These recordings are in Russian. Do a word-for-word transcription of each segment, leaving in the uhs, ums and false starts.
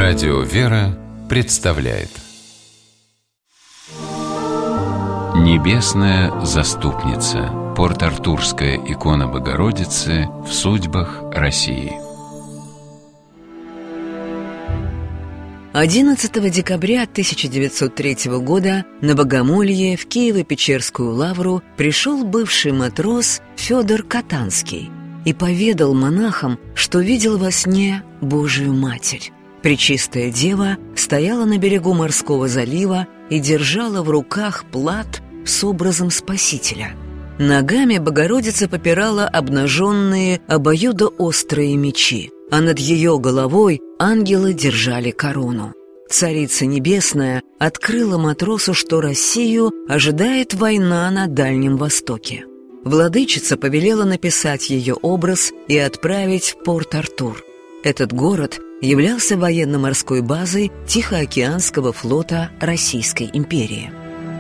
Радио «Вера» представляет Небесная заступница. Порт-Артурская икона Богородицы в судьбах России. одиннадцатого декабря тысяча девятьсот третьего года на богомолье в Киево-Печерскую лавру пришел бывший матрос Федор Катанский и поведал монахам, что видел во сне Божию Матерь. Пречистая Дева стояла на берегу морского залива и держала в руках плат с образом Спасителя. Ногами Богородица попирала обнаженные обоюдоострые мечи, а над ее головой ангелы держали корону. Царица Небесная открыла матросу, что Россию ожидает война на Дальнем Востоке. Владычица повелела написать ее образ и отправить в Порт-Артур. Этот город являлся военно-морской базой Тихоокеанского флота Российской империи.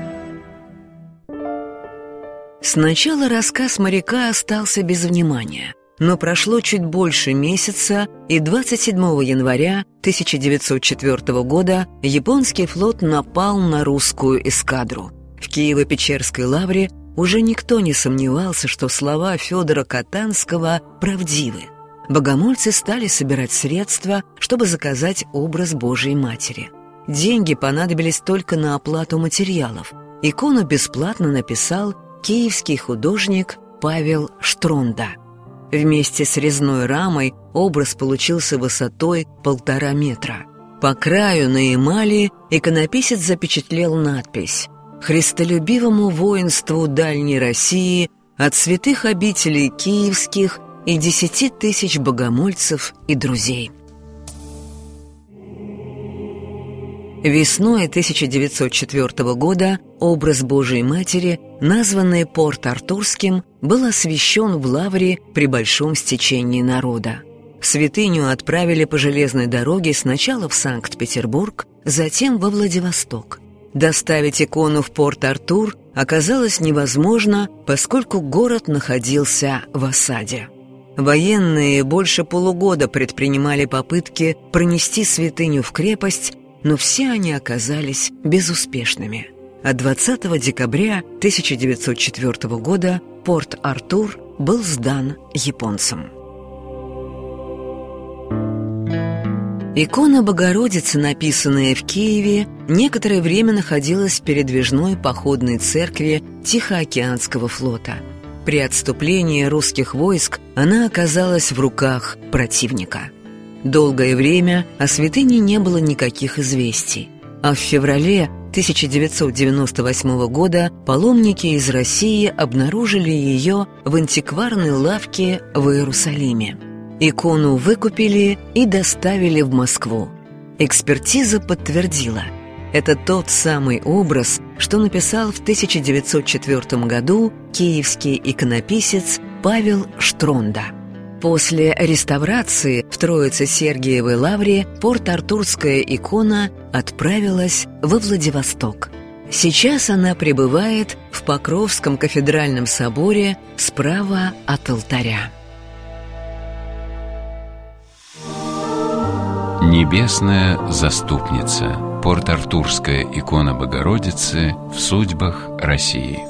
Сначала рассказ моряка остался без внимания, но прошло чуть больше месяца, и двадцать седьмого января тысяча девятьсот четвёртого года японский флот напал на русскую эскадру. В Киево-Печерской лавре уже никто не сомневался, что слова Федора Катанского правдивы. Богомольцы стали собирать средства, чтобы заказать образ Божией Матери. Деньги понадобились только на оплату материалов. Икону бесплатно написал киевский художник Павел Штронда. Вместе с резной рамой образ получился высотой полтора метра. По краю на эмали иконописец запечатлел надпись: «Христолюбивому воинству Дальней России от святых обителей киевских и десяти тысяч богомольцев и друзей». Весной тысяча девятьсот четвёртого года образ Божией Матери, названный Порт-Артурским, был освящен в лавре при большом стечении народа. Святыню отправили по железной дороге сначала в Санкт-Петербург, затем во Владивосток. Доставить икону в Порт-Артур оказалось невозможно, поскольку город находился в осаде. Военные больше полугода предпринимали попытки пронести святыню в крепость, но все они оказались безуспешными. А двадцатого декабря тысяча девятьсот четвёртого года Порт-Артур был сдан японцам. Икона Богородицы, написанная в Киеве, некоторое время находилась в передвижной походной церкви Тихоокеанского флота. При отступлении русских войск она оказалась в руках противника. Долгое время о святыне не было никаких известий, а в феврале тысяча девятьсот девяносто восьмого года паломники из России обнаружили ее в антикварной лавке в Иерусалиме. Икону выкупили и доставили в Москву. Экспертиза подтвердила – это тот самый образ, что написал в тысяча девятьсот четвёртом году киевский иконописец Павел Штронда. После реставрации в Троице-Сергиевой лавре Порт-Артурская икона отправилась во Владивосток. Сейчас она пребывает в Покровском кафедральном соборе справа от алтаря. Небесная заступница. Порт-Артурская икона Богородицы в судьбах России.